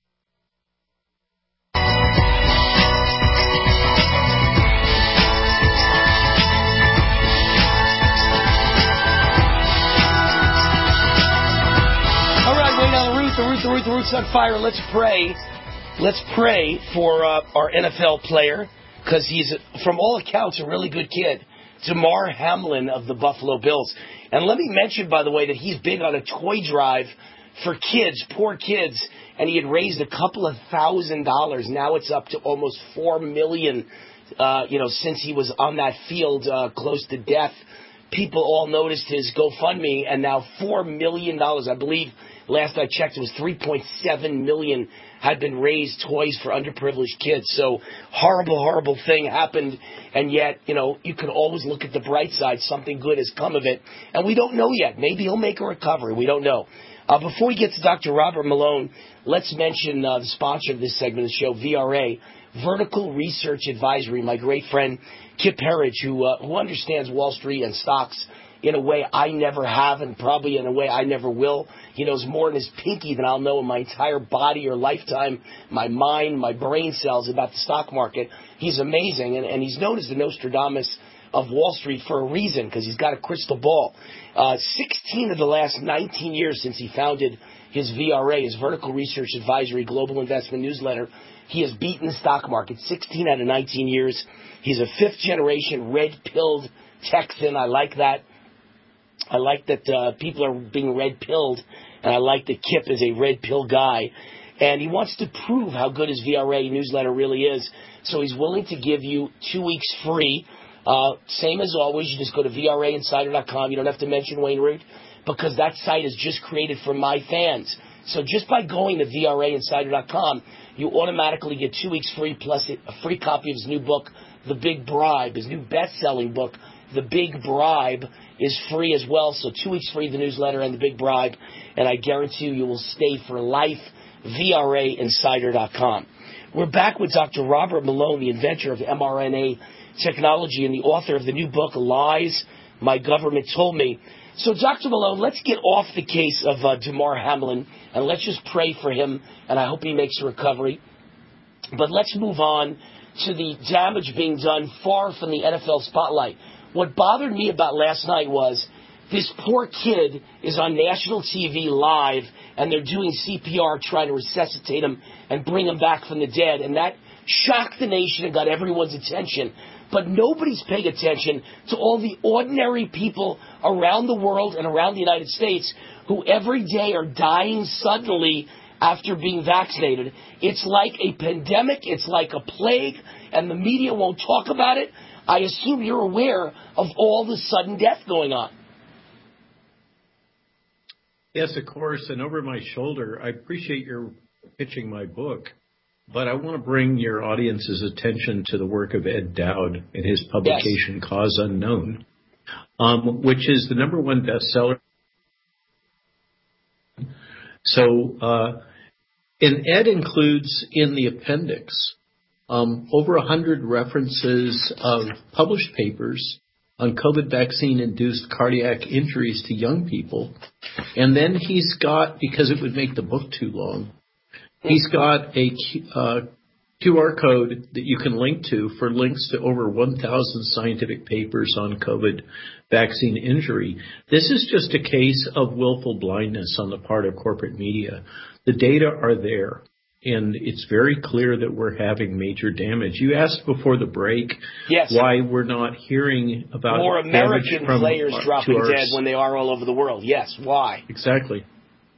The Root, the Root's on fire. Let's pray. Let's pray for uh, our N F L player, because he's, from all accounts, a really good kid. Damar Hamlin of the Buffalo Bills. And let me mention, by the way, that he's big on a toy drive for kids, poor kids, and he had raised a couple of thousand dollars. Now it's up to almost four million, uh, you know, since he was on that field uh, close to death. People all noticed his GoFundMe, and now four million dollars, I believe. Last I checked, it was three point seven million dollars had been raised, toys for underprivileged kids. So horrible, horrible thing happened. And yet, you know, you can always look at the bright side. Something good has come of it. And we don't know yet. Maybe he'll make a recovery. We don't know. Uh, before we get to Doctor Robert Malone, let's mention uh, the sponsor of this segment of the show, V R A, Vertical Research Advisory. My great friend, Kip Herridge, who, uh, who understands Wall Street and stocks in a way I never have, and probably in a way I never will. He knows more in his pinky than I'll know in my entire body or lifetime, my mind, my brain cells about the stock market. He's amazing, and, and he's known as the Nostradamus of Wall Street for a reason, because he's got a crystal ball. Uh, sixteen of the last nineteen years since he founded his V R A, his Vertical Research Advisory Global Investment Newsletter, he has beaten the stock market sixteen out of nineteen years. He's a fifth-generation red-pilled Texan. I like that. I like that uh, people are being red-pilled, and I like that Kip is a red-pill guy. And he wants to prove how good his V R A newsletter really is, so he's willing to give you two weeks free. Uh, same as always, you just go to V R A insider dot com. You don't have to mention Wayne Root, because that site is just created for my fans. So just by going to V R A insider dot com, you automatically get two weeks free plus a free copy of his new book, The Big Bribe. His new best-selling book, The Big Bribe, is free as well. So two weeks free, the newsletter and The Big Bribe. And I guarantee you, you will stay for life. V R A insider dot com. We're back with Doctor Robert Malone, the inventor of mRNA technology and the author of the new book, Lies My Government Told Me. So, Doctor Malone, let's get off the case of uh, Damar Hamlin, and let's just pray for him, and I hope he makes a recovery. But let's move on to the damage being done far from the N F L spotlight. What bothered me about last night was this poor kid is on national T V live, and they're doing C P R trying to resuscitate him and bring him back from the dead, and that shocked the nation and got everyone's attention. But nobody's paying attention to all the ordinary people around the world and around the United States who every day are dying suddenly after being vaccinated. It's like a pandemic. It's like a plague, and the media won't talk about it. I assume you're aware of all the sudden death going on. Yes, of course, and over my shoulder, I appreciate your pitching my book. But I want to bring your audience's attention to the work of Ed Dowd and his publication, yes. Cause Unknown, um, which is the number one bestseller. So, uh, and Ed includes in the appendix um, over one hundred references of published papers on COVID vaccine-induced cardiac injuries to young people. And then he's got, because it would make the book too long, he's got a uh, Q R code that you can link to for links to over one thousand scientific papers on COVID vaccine injury. This is just a case of willful blindness on the part of corporate media. The data are there, and it's very clear that we're having major damage. You asked before the break yes. why we're not hearing about more American from players our, dropping our, dead when they are all over the world. Yes, why? Exactly.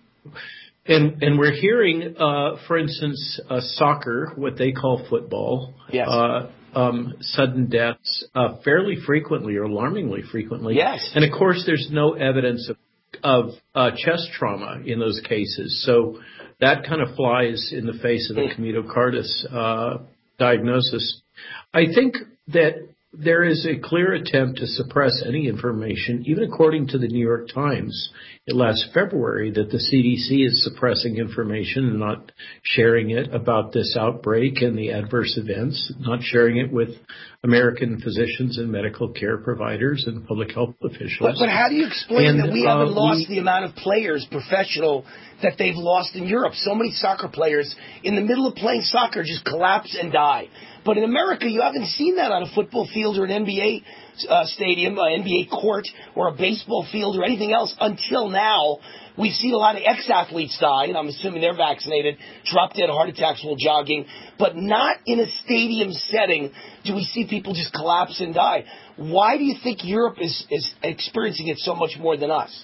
And, and we're hearing, uh, for instance, uh, soccer, what they call football, yes. uh, um, sudden deaths uh, fairly frequently or alarmingly frequently. Yes. And, of course, there's no evidence of, of uh, chest trauma in those cases. So that kind of flies in the face of the commutocardis uh, diagnosis. I think that there is a clear attempt to suppress any information, even according to the New York Times last February, that the C D C is suppressing information and not sharing it about this outbreak and the adverse events, not sharing it with American physicians and medical care providers and public health officials. But, but how do you explain and, that we uh, haven't lost we, the amount of players, professional, that they've lost in Europe? So many soccer players in the middle of playing soccer just collapse and die. But in America, you haven't seen that on a football field or an N B A uh, stadium, an N B A court, or a baseball field or anything else until now. We've seen a lot of ex-athletes die, and I'm assuming they're vaccinated, drop dead heart attacks while jogging, but not in a stadium setting do we see people just collapse and die. Why do you think Europe is, is experiencing it so much more than us?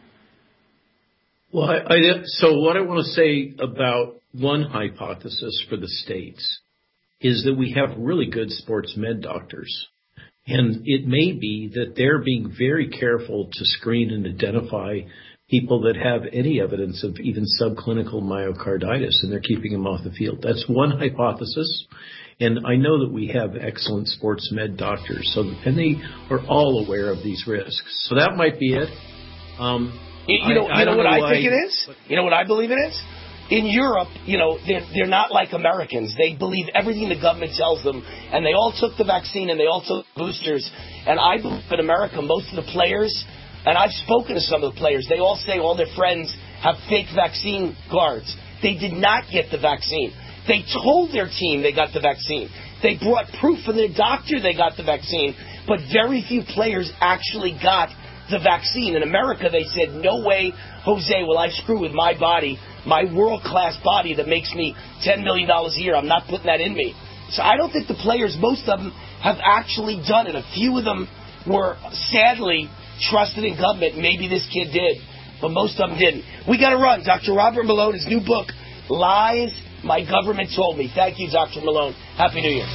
Well, I, I, so what I want to say about one hypothesis for the States is that we have really good sports med doctors. And it may be that they're being very careful to screen and identify people that have any evidence of even subclinical myocarditis, and they're keeping them off the field. That's one hypothesis. And I know that we have excellent sports med doctors, so and they are all aware of these risks. So that might be it. Um, you, you know, I, you know I what know I why, think it is? You know what I believe it is? In Europe, you know, they're, they're not like Americans. They believe everything the government tells them, and they all took the vaccine and they all took boosters. And I believe in America, most of the players, and I've spoken to some of the players, they all say all their friends have fake vaccine cards. They did not get the vaccine. They told their team they got the vaccine. They brought proof from their doctor they got the vaccine, but very few players actually got the vaccine. In America, they said, no way, Jose, will I screw with my body, my world-class body that makes me ten million dollars a year. I'm not putting that in me. So I don't think the players, most of them, have actually done it. A few of them were sadly trusted in government. Maybe this kid did, but most of them didn't. We got to run. Doctor Robert Malone, his new book, Lies My Government Told Me. Thank you, Doctor Malone. Happy New Year.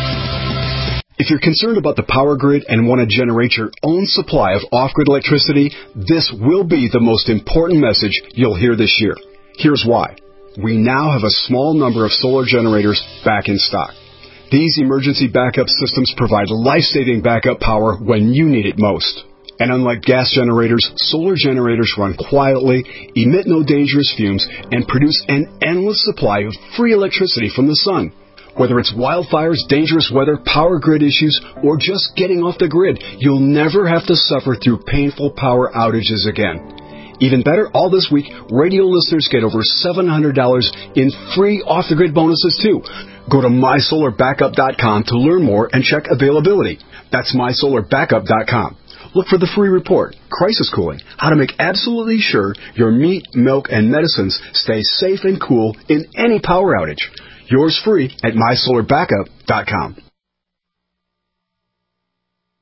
If you're concerned about the power grid and want to generate your own supply of off-grid electricity, this will be the most important message you'll hear this year. Here's why. We now have a small number of solar generators back in stock. These emergency backup systems provide life-saving backup power when you need it most. And unlike gas generators, solar generators run quietly, emit no dangerous fumes, and produce an endless supply of free electricity from the sun. Whether it's wildfires, dangerous weather, power grid issues, or just getting off the grid, you'll never have to suffer through painful power outages again. Even better, all this week, radio listeners get over seven hundred dollars in free off-the-grid bonuses, too. Go to my solar backup dot com to learn more and check availability. That's my solar backup dot com. Look for the free report, Crisis Cooling, how to make absolutely sure your meat, milk, and medicines stay safe and cool in any power outage. Yours free at my solar backup dot com.